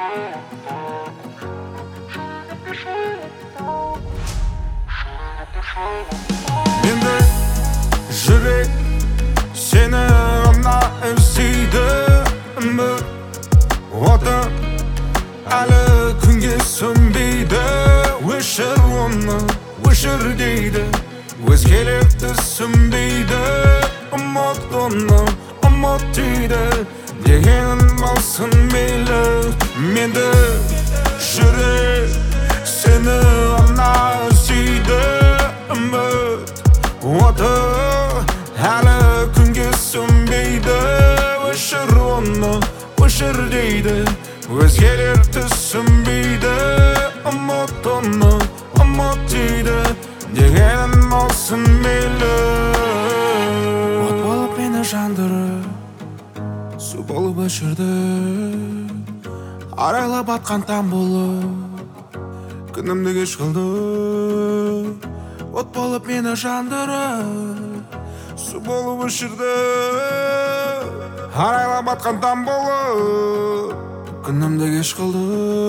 Mende жүрек сені ғана іздейді. Үміт оты әлі күнге сөнбейді. Өшір оны, өшір дейді, өзгелер түсінбейді. Ұмыт оны, ұмыт дейді, дегенін болсын мейлі. Менде жүрек сені ғана іздейді. Үміт оты әлі күнге сөнбейді. Өшір оны, өшір дейді, өзгелер түсінбейді. Ұмыт оны, ұмыт дейді, дегенін болсын мейлі. От болып мені жандырып, су болып өшірді. Арайлап атқан таң болып, күнімді кеш қылды. От болып мені жандырып, су болып өшірді. Арайлап атқан таң болып, күнімді кеш қылды.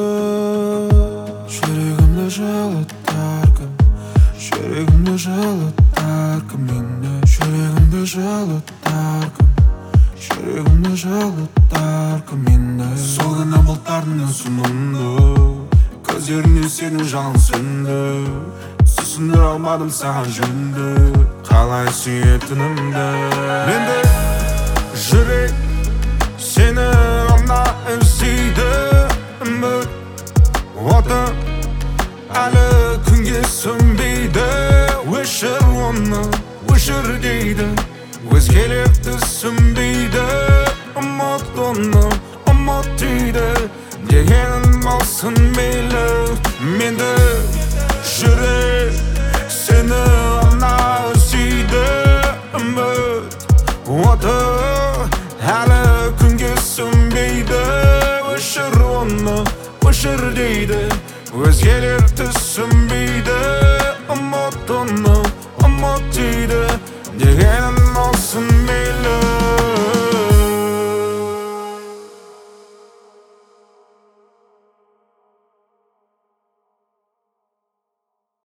Жүрегімді жылытар кім, жүрегімді жылытар кім мені. Жүрегімді жылытар кім, жүрегімді жылытар кім мені. Сол күні бұлттардың үсінімді, көздеріне сенің жалын сөнді. Түсіндіре алмадым саған жөнді, қалай сүйетінімді. Менде жүрек сені ғана іздейді. Үміт оты әлі күнге сөнбейді. Өшір оны, өшір дейді, өзгелер түсінбейді. Ұмыт оны, ұмыт дейді, дегенін болсын мейлі. Менде жүрек сені ғана іздейді. Үміт оты әлі күнге сөнбейді. Өшір оны, өшір дейді, өзгелер түсінбейді.